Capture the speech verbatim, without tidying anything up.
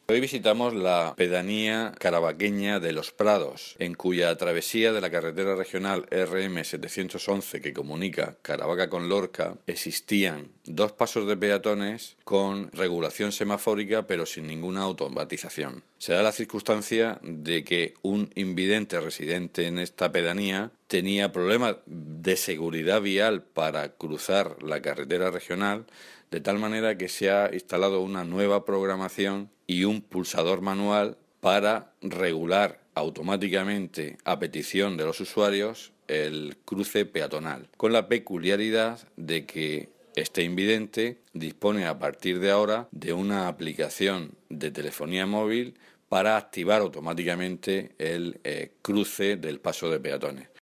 Hoy visitamos la pedanía carabaqueña de Los Prados, en cuya travesía de la carretera regional R M setecientos once que comunica Caravaca con Lorca existían dos pasos de peatones con regulación semafórica pero sin ninguna automatización. Se da la circunstancia de que un invidente residente en esta pedanía tenía problemas de seguridad vial para cruzar la carretera regional, de tal manera que se ha instalado una nueva programación y un pulsador manual para regular automáticamente, a petición de los usuarios, el cruce peatonal, con la peculiaridad de que este invidente dispone a partir de ahora de una aplicación de telefonía móvil para activar automáticamente el eh, cruce del paso de peatones.